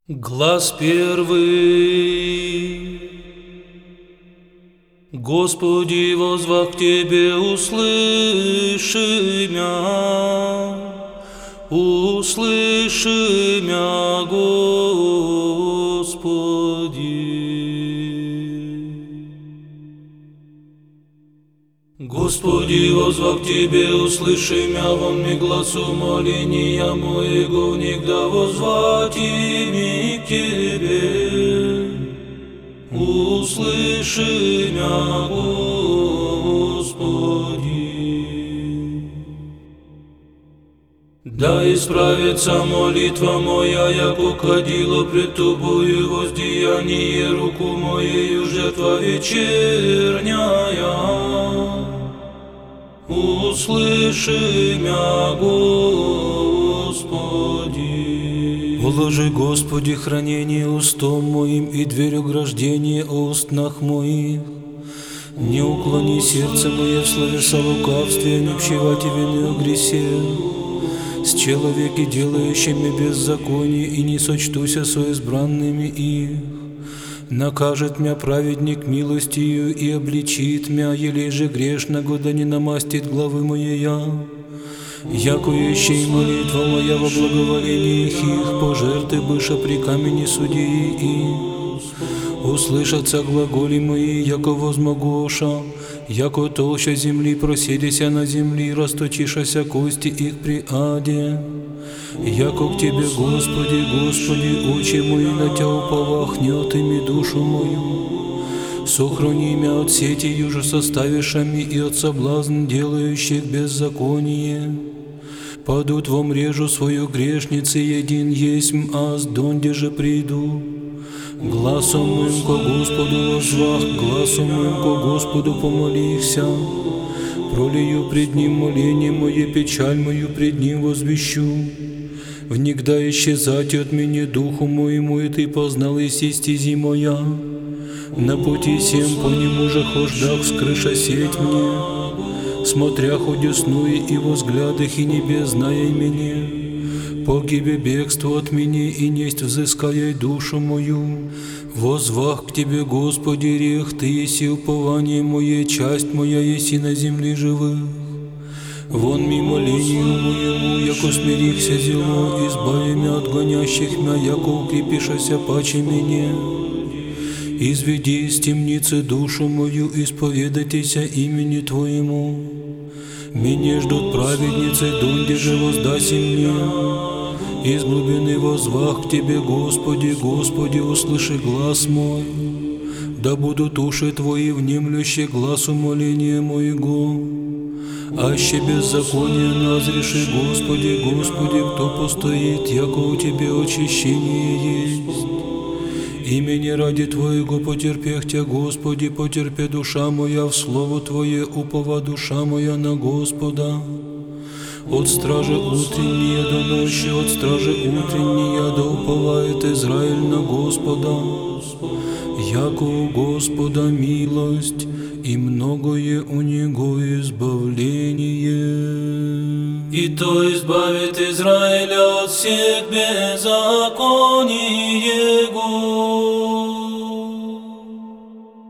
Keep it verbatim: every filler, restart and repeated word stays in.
Глас первый. Господи, возвах к Тебе, услыши мя, услыши мя, Господи. Господи, возвах к Тебе, услыши мя, вон ми гласу моления моего, внегда возвать ими к Тебе. Услыши мя, Господи. Да исправится молитва моя, яко кадило пред Тобою, воздеяние руку моею, жертва вечерняя. Услыши мя, Господи. Положи, Господи, хранение устом моим и дверь ограждения о устнах моих. Не уклони сердце мое в словеса лукавстве, не пщевати вины о гресе. С человеки, делающими беззаконие, и не сочтуся со избранными их. Накажет мя праведник милостью и обличит мя, елей же грешного, да не намастит главы моея. Яко ещей молитва моя во благоволении их, пожертвы быша при камени судьи их. Услышатся глаголи мои, яко возмогоша, яко толща земли проседися на земли, расточишася кости их при аде. Яко к Тебе, Господи, Господи, очи мои на Тя уповахнет ими душу мою. Сохрани мя от сети юже составишами и от соблазн делающих беззаконие. Падут во мрежу свою грешницы, един есмь аз, донде же приду. Гласом моим ко Господу возвах, гласом моим ко Господу помолихся. Пролию пред Ним моление мое, печаль мою пред Ним возвещу. Внегда исчезать от меня духу моему, и Ты познал и стези моя. На пути всем по нему же хождах, скрыша сеть мне. Смотря ходесную и возглядах, и небес зная меня. Погибе бегство от меня, и несть взыская душу мою. Возвах к Тебе, Господи, рех, Ты еси упование мое, часть моя еси на земле живых. Вон ми молению моему, яко смирихся зело, избави мя от гонящих мя, яко укрепишася паче меня. Изведи из темницы душу мою, исповедайтеся имени Твоему. Меня ждут праведницы, донде же воздаси мне. Из глубины возвах к Тебе, Господи, Господи, услыши глас мой. Да будут уши Твои внемлющие гласу моления моего. Аще беззаконие назреши, Господи, Господи, кто постоит, яко у Тебе очищение есть. Имени ради Твоего потерпех Тя, Господи, потерпе душа моя, в слово Твое упова душа моя на Господа. От стражи утренние до ночи, от стражи утренние да уповает Израиль на Господа. Яко у Господа милость, и многое у Него избавление. И то избавит Израиля от всех беззаконий Его.